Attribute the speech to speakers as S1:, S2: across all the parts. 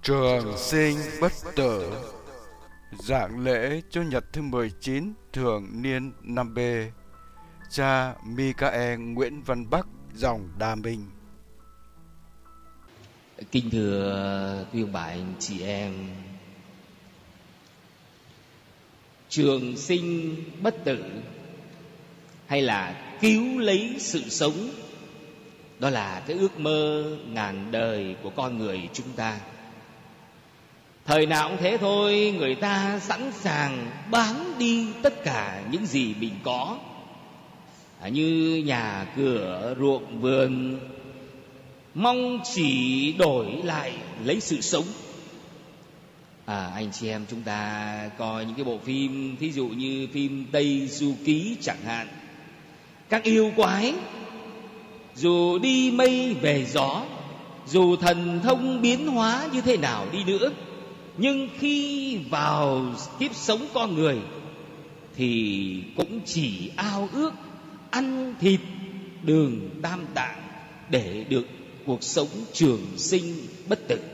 S1: Trường sinh bất tử. Giảng lễ Chủ nhật thứ 19 thường niên năm B. Cha Michael Nguyễn Văn Bắc, dòng Đà Minh.
S2: Kính thưa quý ông bà anh chị em, trường sinh bất tử hay là cứu lấy sự sống, đó là cái ước mơ ngàn đời của con người chúng ta. Thời nào cũng thế thôi, người ta sẵn sàng bán đi tất cả những gì mình có, như nhà cửa, ruộng vườn, mong chỉ đổi lại lấy sự sống. Anh chị em chúng ta coi những cái bộ phim, thí dụ như phim Tây Du Ký chẳng hạn. Các yêu quái dù đi mây về gió, dù thần thông biến hóa như thế nào đi nữa, nhưng khi vào kiếp sống con người thì cũng chỉ ao ước ăn thịt đường tam tạng để được cuộc sống trường sinh bất tử.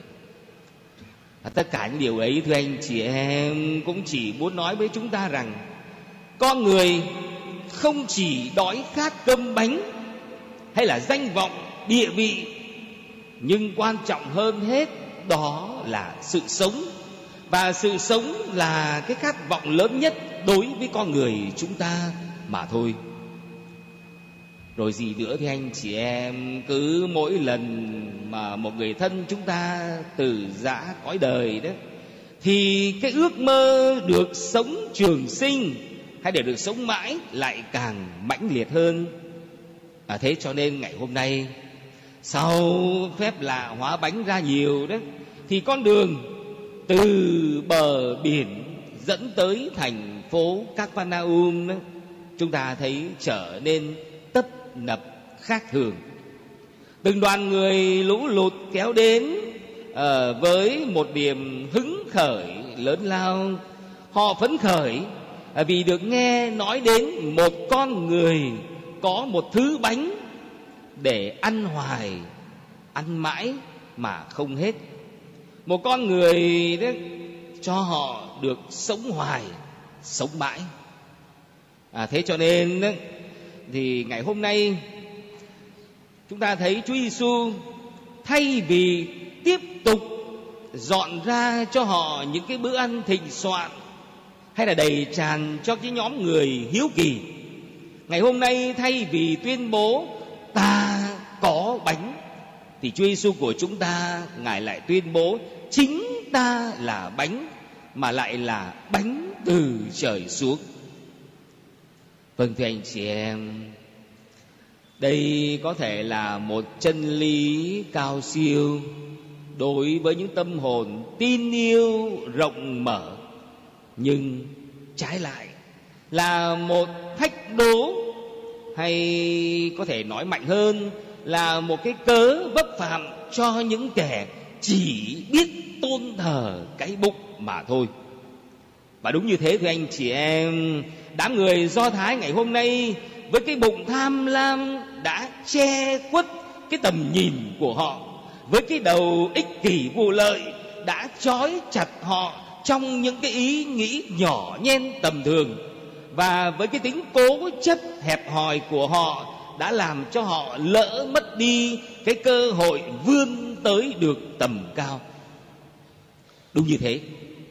S2: Tất cả những điều ấy, thưa anh chị em, cũng chỉ muốn nói với chúng ta rằng con người không chỉ đói khát cơm bánh hay là danh vọng, địa vị, nhưng quan trọng hơn hết đó là sự sống. Và sự sống là cái khát vọng lớn nhất đối với con người chúng ta mà thôi. Rồi gì nữa thì anh chị em, cứ mỗi lần mà một người thân chúng ta từ giã cõi đời đó, thì cái ước mơ được sống trường sinh hay để được sống mãi lại càng mãnh liệt hơn. Thế cho nên ngày hôm nay, sau phép lạ hóa bánh ra nhiều đó, thì con đường từ bờ biển dẫn tới thành phố Capernaum đó, chúng ta thấy trở nên tấp nập khác thường. Từng đoàn người lũ lụt kéo đến với một niềm hứng khởi lớn lao. Họ phấn khởi vì được nghe nói đến một con người có một thứ bánh để ăn hoài, ăn mãi mà không hết. Một con người đó cho họ được sống hoài, sống mãi. Thế cho nên đó, thì ngày hôm nay chúng ta thấy Chúa Giêsu thay vì tiếp tục dọn ra cho họ những cái bữa ăn thịnh soạn hay là đầy tràn cho cái nhóm người hiếu kỳ, ngày hôm nay thay vì tuyên bố ta có bánh, thì Chúa Giêsu của chúng ta, Ngài lại tuyên bố chính ta là bánh, mà lại là bánh từ trời xuống. Vâng, thưa anh chị em, đây có thể là một chân lý cao siêu đối với những tâm hồn tin yêu rộng mở, nhưng trái lại là một thách đố, hay có thể nói mạnh hơn là một cái cớ vấp phạm cho những kẻ chỉ biết tôn thờ cái bụng mà thôi. Và đúng như thế, thưa anh chị em, đám người Do Thái ngày hôm nay với cái bụng tham lam đã che khuất cái tầm nhìn của họ, với cái đầu ích kỷ vụ lợi đã trói chặt họ trong những cái ý nghĩ nhỏ nhen tầm thường, và với cái tính cố chấp hẹp hòi của họ đã làm cho họ lỡ mất đi cái cơ hội vươn tới được tầm cao. Đúng như thế,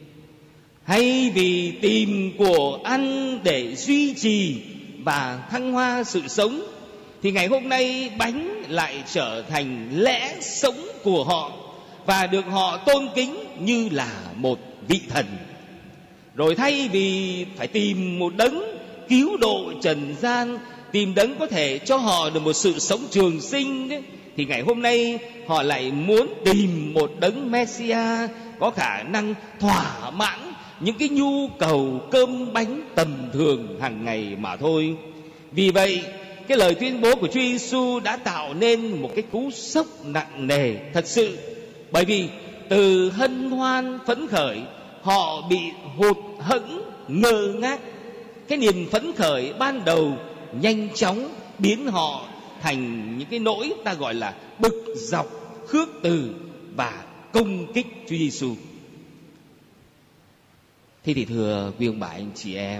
S2: hay vì tìm của ăn để duy trì và thăng hoa sự sống, thì ngày hôm nay bánh lại trở thành lẽ sống của họ và được họ tôn kính như là một vị thần. Rồi thay vì phải tìm một đấng cứu độ trần gian, tìm đấng có thể cho họ được một sự sống trường sinh đấy, thì ngày hôm nay họ lại muốn tìm một đấng Messiah có khả năng thỏa mãn những cái nhu cầu cơm bánh tầm thường hàng ngày mà thôi. Vì vậy, cái lời tuyên bố của Chúa Giêsu đã tạo nên một cái cú sốc nặng nề thật sự. Bởi vì từ hân hoan phấn khởi, họ bị hụt hẫng ngơ ngác. Cái niềm phấn khởi ban đầu nhanh chóng biến họ thành những cái nỗi ta gọi là bực dọc, khước từ và công kích Chúa Giêsu. Thế thì thưa quý ông bà anh chị em,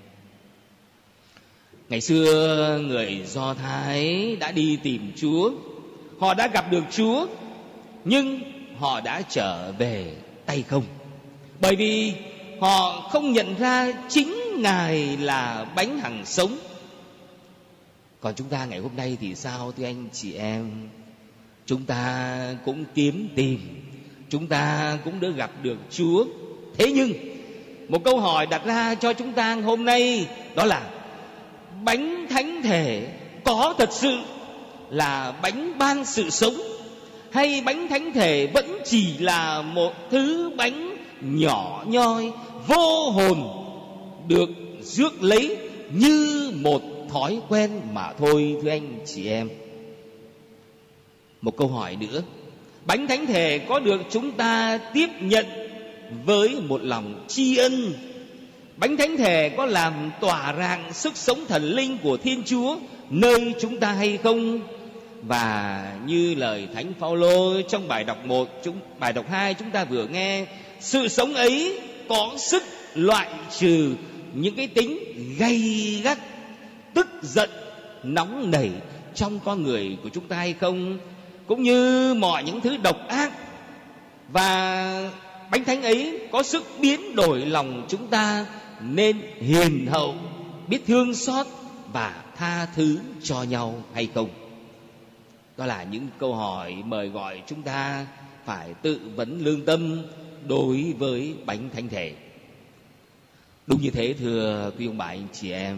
S2: ngày xưa người Do Thái đã đi tìm Chúa, họ đã gặp được Chúa, nhưng họ đã trở về tay không, bởi vì họ không nhận ra chính Ngài là bánh hằng sống. Còn chúng ta ngày hôm nay thì sao thưa anh chị em? Chúng ta cũng kiếm tìm, chúng ta cũng đã gặp được Chúa. Thế nhưng một câu hỏi đặt ra cho chúng ta hôm nay, đó là bánh thánh thể có thật sự là bánh ban sự sống, hay bánh thánh thể vẫn chỉ là một thứ bánh nhỏ nhoi vô hồn được rước lấy như một thói quen mà thôi thưa anh chị em? Một câu hỏi nữa, bánh thánh thể có được chúng ta tiếp nhận với một lòng tri ân? Bánh thánh thể có làm tỏa rạng sức sống thần linh của Thiên Chúa nơi chúng ta hay không? Và như lời Thánh Phaolô trong bài đọc 1, bài đọc 2 chúng ta vừa nghe, sự sống ấy có sức loại trừ những cái tính gay gắt, tức giận, nóng nảy trong con người của chúng ta hay không? Cũng như mọi những thứ độc ác. Và bánh thánh ấy có sức biến đổi lòng chúng ta nên hiền hậu, biết thương xót và tha thứ cho nhau hay không? Đó là những câu hỏi mời gọi chúng ta phải tự vấn lương tâm đối với bánh thánh thể. Đúng như thế thưa quý ông bà anh chị em,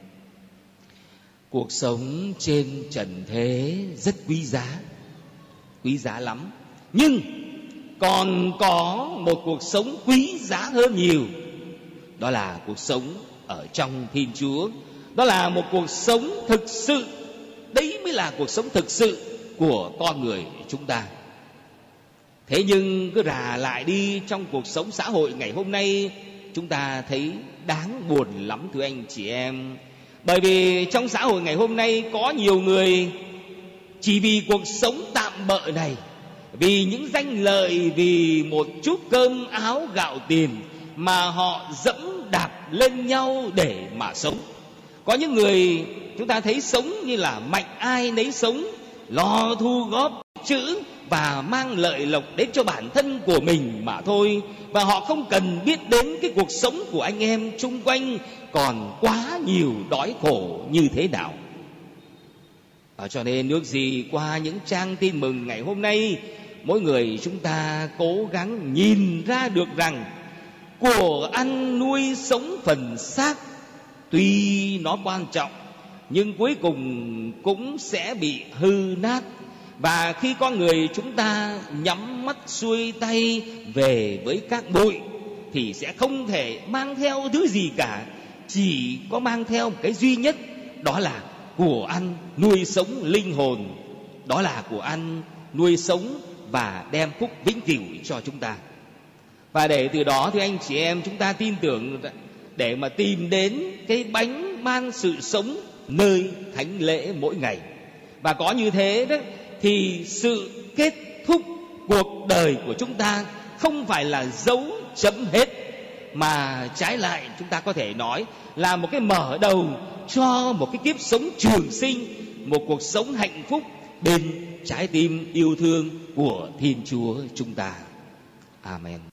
S2: cuộc sống trên trần thế rất quý giá lắm. Nhưng còn có một cuộc sống quý giá hơn nhiều, đó là cuộc sống ở trong Thiên Chúa. Đó là một cuộc sống thực sự, đấy mới là cuộc sống thực sự của con người chúng ta. Thế nhưng cứ rà lại đi trong cuộc sống xã hội ngày hôm nay, chúng ta thấy đáng buồn lắm thưa anh chị em. Bởi vì trong xã hội ngày hôm nay có nhiều người chỉ vì cuộc sống tạm bợ này, vì những danh lợi, vì một chút cơm áo gạo tiền mà họ dẫm đạp lên nhau để mà sống. Có những người chúng ta thấy sống như là mạnh ai nấy sống, lo thu góp chữ và mang lợi lộc đến cho bản thân của mình mà thôi. Và họ không cần biết đến cái cuộc sống của anh em chung quanh còn quá nhiều đói khổ như thế nào. Cho nên ước gì qua những trang tin mừng ngày hôm nay, mỗi người chúng ta cố gắng nhìn ra được rằng của ăn nuôi sống phần xác tuy nó quan trọng, nhưng cuối cùng cũng sẽ bị hư nát. Và khi con người chúng ta nhắm mắt xuôi tay về với các bụi thì sẽ không thể mang theo thứ gì cả, chỉ có mang theo một cái duy nhất, đó là của ăn nuôi sống linh hồn, đó là của ăn nuôi sống và đem phúc vĩnh cửu cho chúng ta. Và để từ đó thì anh chị em chúng ta tin tưởng để mà tìm đến cái bánh ban sự sống nơi thánh lễ mỗi ngày. Và có như thế đó thì sự kết thúc cuộc đời của chúng ta không phải là dấu chấm hết, mà trái lại chúng ta có thể nói là một cái mở đầu cho một cái kiếp sống trường sinh, một cuộc sống hạnh phúc bên trái tim yêu thương của Thiên Chúa chúng ta. Amen.